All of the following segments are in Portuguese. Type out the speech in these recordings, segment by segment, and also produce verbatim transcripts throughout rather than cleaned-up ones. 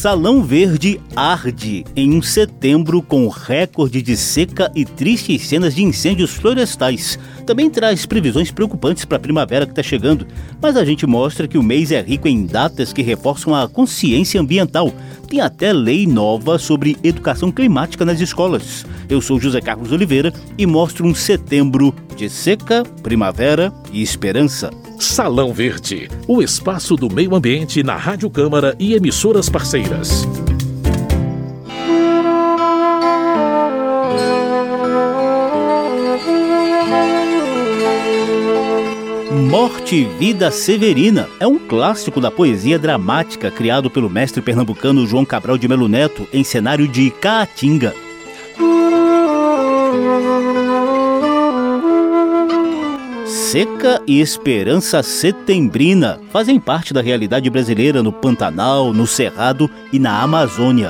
Salão Verde arde em um setembro com recorde de seca e tristes cenas de incêndios florestais. Também traz previsões preocupantes para a primavera que está chegando, mas a gente mostra que o mês é rico em datas que reforçam a consciência ambiental. Tem até lei nova sobre educação climática nas escolas. Eu sou José Carlos Oliveira e mostro um setembro de seca, primavera e esperança. Salão Verde, o espaço do meio ambiente na Rádio Câmara e emissoras parceiras. Morte e Vida Severina é um clássico da poesia dramática criado pelo mestre pernambucano João Cabral de Melo Neto em cenário de Caatinga. Seca e esperança setembrina fazem parte da realidade brasileira no Pantanal, no Cerrado e na Amazônia.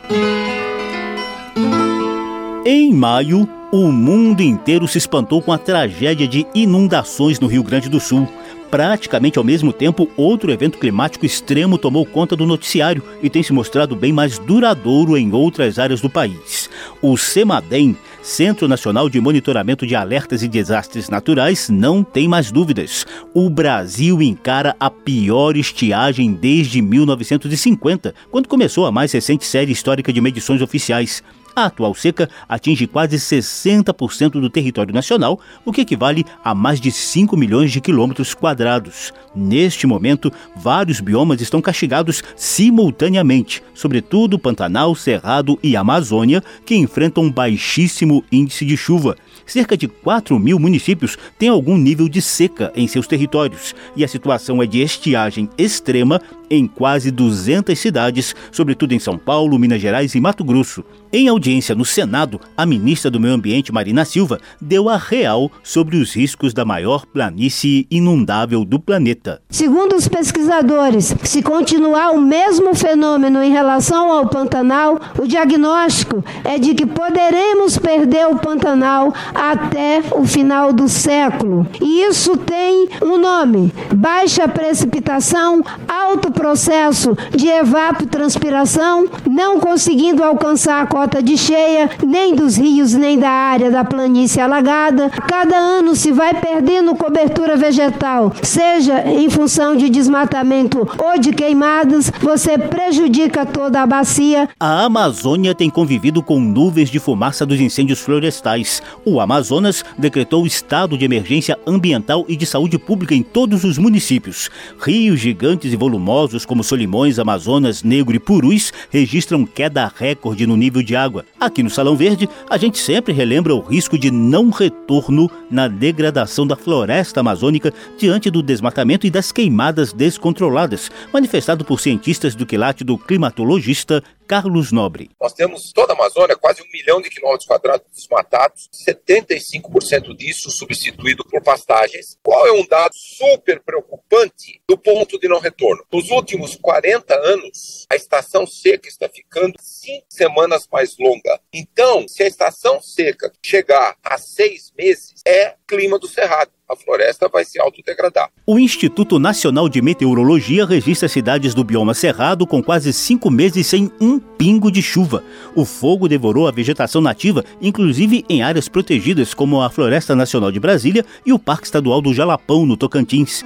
Em maio, o mundo inteiro se espantou com a tragédia de inundações no Rio Grande do Sul. Praticamente ao mesmo tempo, outro evento climático extremo tomou conta do noticiário e tem se mostrado bem mais duradouro em outras áreas do país. O CEMADEM, Centro Nacional de Monitoramento de Alertas e Desastres Naturais, não tem mais dúvidas. O Brasil encara a pior estiagem desde mil novecentos e cinquenta, quando começou a mais recente série histórica de medições oficiais. A atual seca atinge quase sessenta por cento do território nacional, o que equivale a mais de cinco milhões de quilômetros quadrados. Neste momento, vários biomas estão castigados simultaneamente, sobretudo Pantanal, Cerrado e Amazônia, que enfrentam um baixíssimo índice de chuva. Cerca de quatro mil municípios têm algum nível de seca em seus territórios, e a situação é de estiagem extrema em quase duzentas cidades, sobretudo em São Paulo, Minas Gerais e Mato Grosso. Em audiência no Senado, a ministra do Meio Ambiente, Marina Silva, deu a real sobre os riscos da maior planície inundável do planeta. Segundo os pesquisadores, se continuar o mesmo fenômeno em relação ao Pantanal, o diagnóstico é de que poderemos perder o Pantanal até o final do século. E isso tem um nome: baixa precipitação, alto processo de evapotranspiração, não conseguindo alcançar a cota de cheia, nem dos rios, nem da área da planície alagada. Cada ano se vai perdendo cobertura vegetal, seja em função de desmatamento ou de queimadas, você prejudica toda a bacia. A Amazônia tem convivido com nuvens de fumaça dos incêndios florestais. O Amazonas decretou estado de emergência ambiental e de saúde pública em todos os municípios. Rios gigantes e volumosos como Solimões, Amazonas, Negro e Purus registram queda recorde no nível de água. Aqui no Salão Verde, a gente sempre relembra o risco de não retorno na degradação da floresta amazônica diante do desmatamento e das queimadas descontroladas, manifestado por cientistas do quilate do climatologista Carlos Nobre. Nós temos toda a Amazônia, quase um milhão de quilômetros quadrados desmatados, setenta e cinco por cento disso substituído por pastagens. Qual é um dado super preocupante do ponto de não retorno? Nos últimos quarenta anos, a estação seca está ficando cinco semanas mais longa. Então, se a estação seca chegar a seis meses, é clima do Cerrado. A floresta vai se autodegradar. O Instituto Nacional de Meteorologia registra cidades do bioma Cerrado com quase cinco meses sem um pingo de chuva. O fogo devorou a vegetação nativa, inclusive em áreas protegidas como a Floresta Nacional de Brasília e o Parque Estadual do Jalapão, no Tocantins.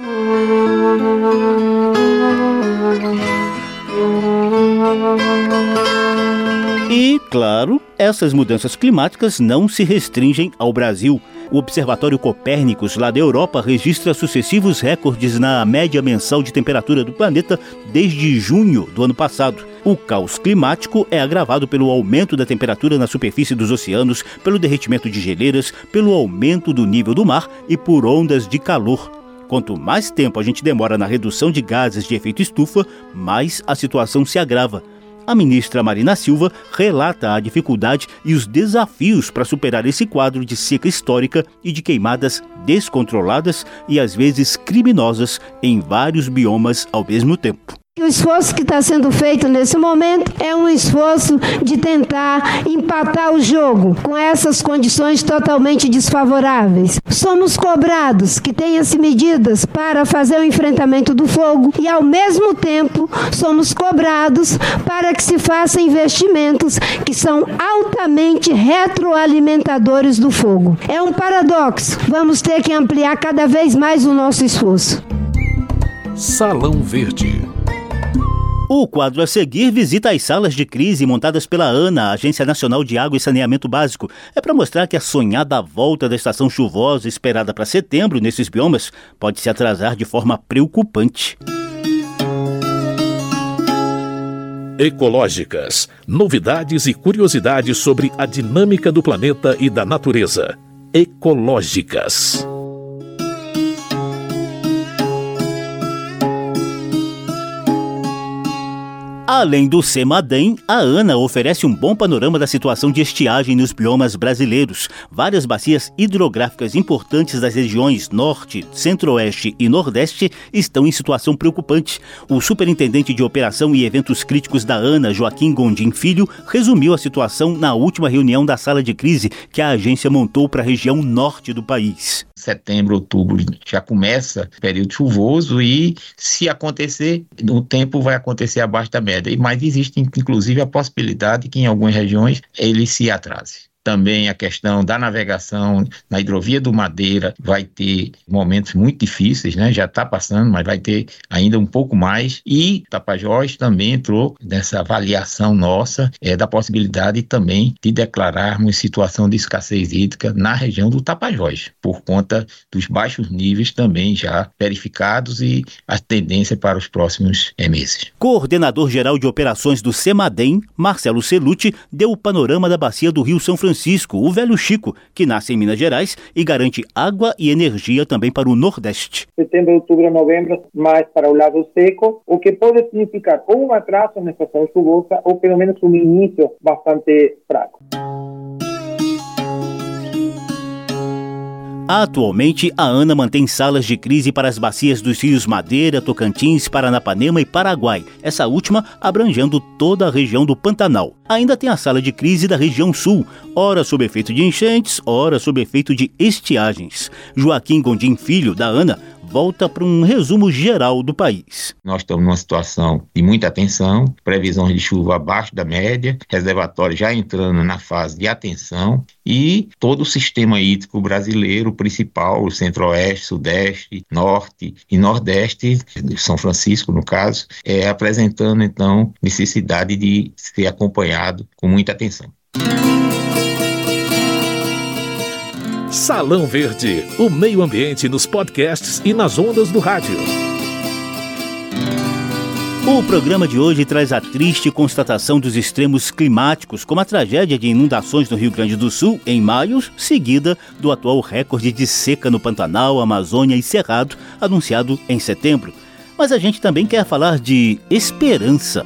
E, claro, essas mudanças climáticas não se restringem ao Brasil. O Observatório Copérnicos, lá da Europa, registra sucessivos recordes na média mensal de temperatura do planeta desde junho do ano passado. O caos climático é agravado pelo aumento da temperatura na superfície dos oceanos, pelo derretimento de geleiras, pelo aumento do nível do mar e por ondas de calor. Quanto mais tempo a gente demora na redução de gases de efeito estufa, mais a situação se agrava. A ministra Marina Silva relata a dificuldade e os desafios para superar esse quadro de seca histórica e de queimadas descontroladas e às vezes criminosas em vários biomas ao mesmo tempo. que o esforço que está sendo feito nesse momento é um esforço de tentar empatar o jogo com essas condições totalmente desfavoráveis. Somos cobrados que tenha-se medidas para fazer o enfrentamento do fogo e, ao mesmo tempo, somos cobrados para que se façam investimentos que são altamente retroalimentadores do fogo. É um paradoxo. Vamos ter que ampliar cada vez mais o nosso esforço. Salão Verde. O quadro a seguir visita as salas de crise montadas pela ANA, Agência Nacional de Água e Saneamento Básico. É para mostrar que a sonhada volta da estação chuvosa esperada para setembro nesses biomas pode se atrasar de forma preocupante. Ecológicas. Novidades e curiosidades sobre a dinâmica do planeta e da natureza. Ecológicas. Além do CEMADEM, a ANA oferece um bom panorama da situação de estiagem nos biomas brasileiros. Várias bacias hidrográficas importantes das regiões Norte, Centro-Oeste e Nordeste estão em situação preocupante. O superintendente de Operação e Eventos Críticos da ANA, Joaquim Gondim Filho, resumiu a situação na última reunião da sala de crise que a agência montou para a região norte do país. Setembro, outubro já começa o período chuvoso e, se acontecer, o tempo vai acontecer abaixo da média. Mas existe, inclusive, a possibilidade que em algumas regiões ele se atrase. Também a questão da navegação na hidrovia do Madeira vai ter momentos muito difíceis, né? Já está passando, mas vai ter ainda um pouco mais. E Tapajós também entrou nessa avaliação nossa é, da possibilidade também de declararmos situação de escassez hídrica na região do Tapajós, por conta dos baixos níveis também já verificados e a tendência para os próximos meses. Coordenador-geral de operações do CEMADEM, Marcelo Celucci, deu o panorama da bacia do Rio São Francisco. Francisco, o Velho Chico, que nasce em Minas Gerais e garante água e energia também para o Nordeste. Setembro, outubro, novembro, mais para o lado seco, o que pode significar ou um atraso na estação chuvosa ou pelo menos um início bastante fraco. Atualmente, a ANA mantém salas de crise para as bacias dos rios Madeira, Tocantins, Paranapanema e Paraguai, essa última abrangendo toda a região do Pantanal. Ainda tem a sala de crise da região sul, ora sob efeito de enchentes, ora sob efeito de estiagens. Joaquim Gondim Filho, da ANA, volta para um resumo geral do país. Nós estamos numa situação de muita atenção, previsões de chuva abaixo da média, reservatório já entrando na fase de atenção e todo o sistema hídrico brasileiro principal, o Centro-Oeste, Sudeste, Norte e Nordeste, São Francisco no caso, é apresentando então necessidade de ser acompanhado com muita atenção. Salão Verde, o meio ambiente nos podcasts e nas ondas do rádio. O programa de hoje traz a triste constatação dos extremos climáticos, como a tragédia de inundações no Rio Grande do Sul em maio, seguida do atual recorde de seca no Pantanal, Amazônia e Cerrado, anunciado em setembro. Mas a gente também quer falar de esperança.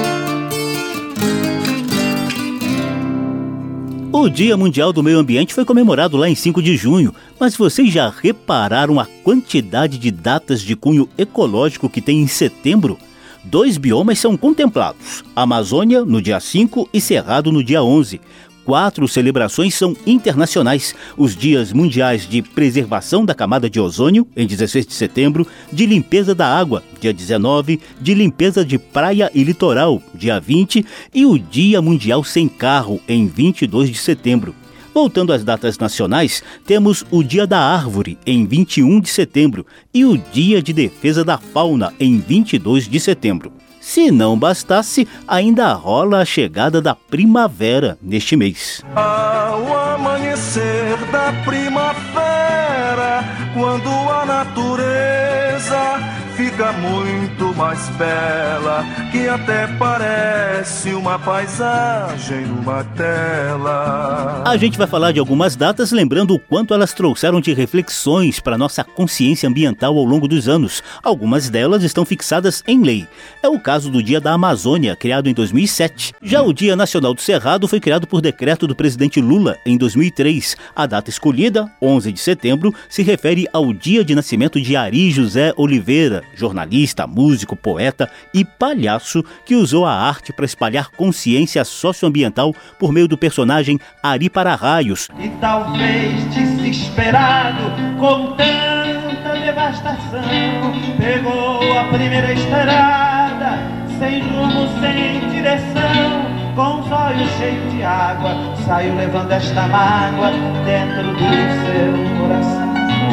O Dia Mundial do Meio Ambiente foi comemorado lá em cinco de junho, mas vocês já repararam a quantidade de datas de cunho ecológico que tem em setembro? Dois biomas são contemplados, Amazônia no dia cinco e Cerrado no dia onze. Quatro celebrações são internacionais, os Dias Mundiais de Preservação da Camada de Ozônio, em dezesseis de setembro, de Limpeza da Água, dia dezenove, de Limpeza de Praia e Litoral, dia vinte, e o Dia Mundial Sem Carro, em vinte e dois de setembro. Voltando às datas nacionais, temos o Dia da Árvore, em vinte e um de setembro, e o Dia de Defesa da Fauna, em vinte e dois de setembro. Se não bastasse, ainda rola a chegada da primavera neste mês. Ao amanhecer da primavera, quando a natureza fica muito mais bela, que até parece uma paisagem numa tela. A gente vai falar de algumas datas, lembrando o quanto elas trouxeram de reflexões para nossa consciência ambiental ao longo dos anos. Algumas delas estão fixadas em lei. É o caso do Dia da Amazônia, criado em dois mil e sete. Já o Dia Nacional do Cerrado foi criado por decreto do presidente Lula em dois mil e três. A data escolhida, onze de setembro, se refere ao dia de nascimento de Ari José Oliveira, jornalista, músico, poeta e palhaço que usou a arte para espalhar consciência socioambiental por meio do personagem Ari Para-Raios. E talvez desesperado com tanta devastação, pegou a primeira estrada, sem rumo, sem direção, com os olhos cheios de água, saiu levando esta mágoa dentro do seu coração.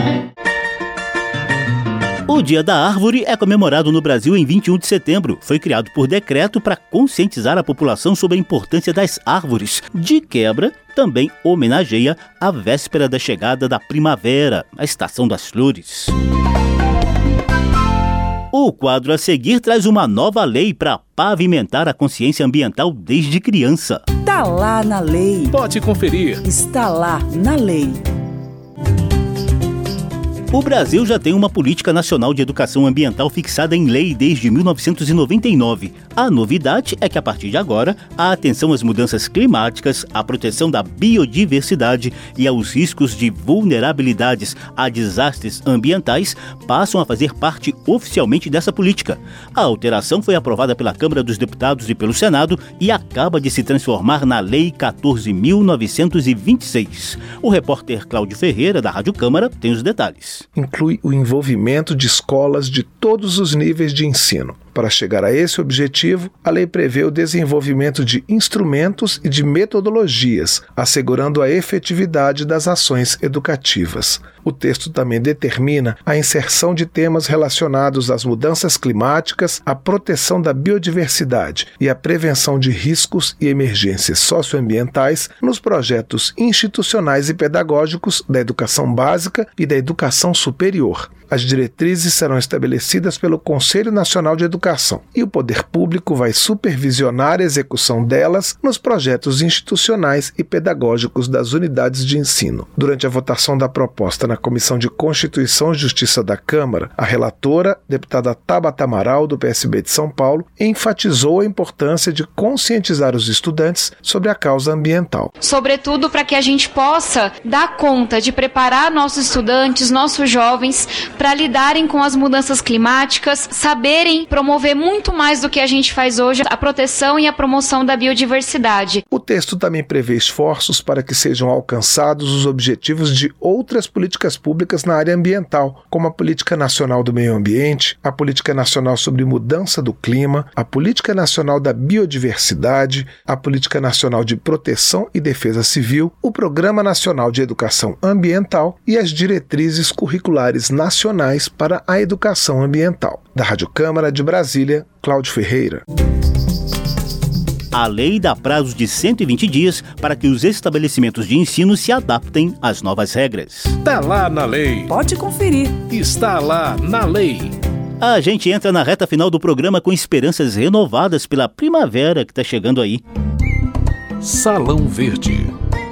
O Dia da Árvore é comemorado no Brasil em vinte e um de setembro. Foi criado por decreto para conscientizar a população sobre a importância das árvores. De quebra, também homenageia a véspera da chegada da primavera, a estação das flores. O quadro a seguir traz uma nova lei para pavimentar a consciência ambiental desde criança. Tá lá na lei. Pode conferir. Está lá na lei. O Brasil já tem uma política nacional de educação ambiental fixada em lei desde mil novecentos e noventa e nove. A novidade é que, a partir de agora, a atenção às mudanças climáticas, à proteção da biodiversidade e aos riscos de vulnerabilidades a desastres ambientais passam a fazer parte oficialmente dessa política. A alteração foi aprovada pela Câmara dos Deputados e pelo Senado e acaba de se transformar na Lei quatorze mil novecentos e vinte e seis. O repórter Cláudio Ferreira, da Rádio Câmara, tem os detalhes. Inclui o envolvimento de escolas de todos os níveis de ensino. Para chegar a esse objetivo, a lei prevê o desenvolvimento de instrumentos e de metodologias, assegurando a efetividade das ações educativas. O texto também determina a inserção de temas relacionados às mudanças climáticas, à proteção da biodiversidade e à prevenção de riscos e emergências socioambientais nos projetos institucionais e pedagógicos da educação básica e da educação superior. As diretrizes serão estabelecidas pelo Conselho Nacional de Educação e o poder público vai supervisionar a execução delas nos projetos institucionais e pedagógicos das unidades de ensino. Durante a votação da proposta na Comissão de Constituição e Justiça da Câmara, a relatora, deputada Tabata Amaral, do P S B de São Paulo, enfatizou a importância de conscientizar os estudantes sobre a causa ambiental. Sobretudo para que a gente possa dar conta de preparar nossos estudantes, nossos jovens, para lidarem com as mudanças climáticas, saberem promover muito mais do que a gente faz hoje, a proteção e a promoção da biodiversidade. O texto também prevê esforços para que sejam alcançados os objetivos de outras políticas públicas na área ambiental, como a Política Nacional do Meio Ambiente, a Política Nacional sobre Mudança do Clima, a Política Nacional da Biodiversidade, a Política Nacional de Proteção e Defesa Civil, o Programa Nacional de Educação Ambiental e as diretrizes curriculares nacionais para a educação ambiental. Da Rádio Câmara de Brasília, Cláudio Ferreira. A lei dá prazo de cento e vinte dias para que os estabelecimentos de ensino se adaptem às novas regras. Está lá na lei. Pode conferir. Está lá na lei. A gente entra na reta final do programa com esperanças renovadas pela primavera que está chegando aí. Salão Verde.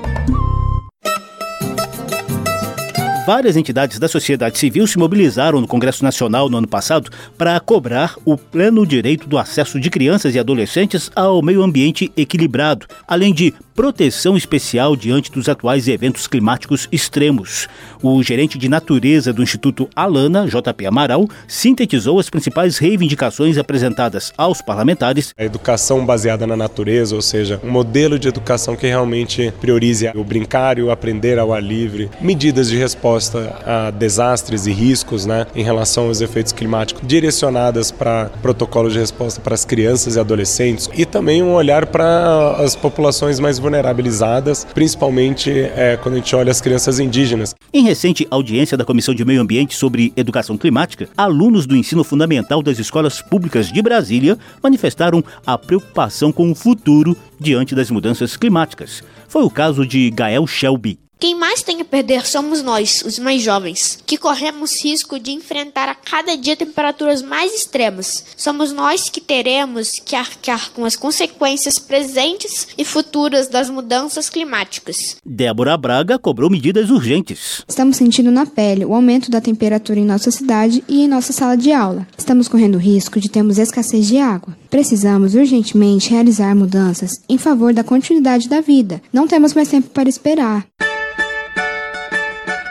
Várias entidades da sociedade civil se mobilizaram no Congresso Nacional no ano passado para cobrar o pleno direito do acesso de crianças e adolescentes ao meio ambiente equilibrado, além de proteção especial diante dos atuais eventos climáticos extremos. O gerente de natureza do Instituto Alana, J P Amaral, sintetizou as principais reivindicações apresentadas aos parlamentares. A educação baseada na natureza, ou seja, um modelo de educação que realmente priorize o brincar e o aprender ao ar livre, medidas de resposta a desastres e riscos, né, em relação aos efeitos climáticos, direcionadas para protocolos de resposta para as crianças e adolescentes, e também um olhar para as populações mais vulnerabilizadas, principalmente é, quando a gente olha as crianças indígenas. Em recente audiência da Comissão de Meio Ambiente sobre Educação Climática, alunos do ensino fundamental das escolas públicas de Brasília manifestaram a preocupação com o futuro diante das mudanças climáticas. Foi o caso de Gael Shelby. Quem mais tem a perder somos nós, os mais jovens, que corremos risco de enfrentar a cada dia temperaturas mais extremas. Somos nós que teremos que arcar com as consequências presentes e futuras das mudanças climáticas. Débora Braga cobrou medidas urgentes. Estamos sentindo na pele o aumento da temperatura em nossa cidade e em nossa sala de aula. Estamos correndo risco de termos escassez de água. Precisamos urgentemente realizar mudanças em favor da continuidade da vida. Não temos mais tempo para esperar.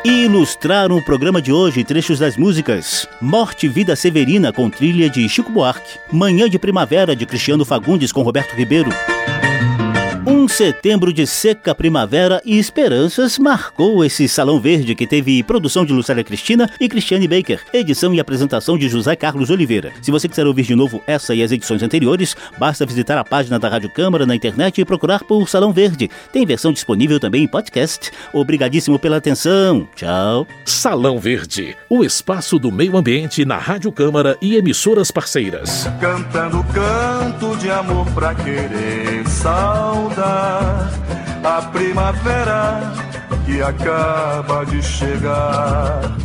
E ilustraram o programa de hoje trechos das músicas Morte e Vida Severina com trilha de Chico Buarque, Manhã de Primavera de Cristiano Fagundes com Roberto Ribeiro. Um setembro de seca primavera e esperanças marcou esse Salão Verde, que teve produção de Lucélia Cristina e Cristiane Baker, edição e apresentação de José Carlos Oliveira. Se você quiser ouvir de novo essa e as edições anteriores, basta visitar a página da Rádio Câmara na internet e procurar por Salão Verde. Tem versão disponível também em podcast. Obrigadíssimo pela atenção. Tchau. Salão Verde, o espaço do meio ambiente na Rádio Câmara e emissoras parceiras. Cantando canto de amor pra querer saudar a primavera que acaba de chegar.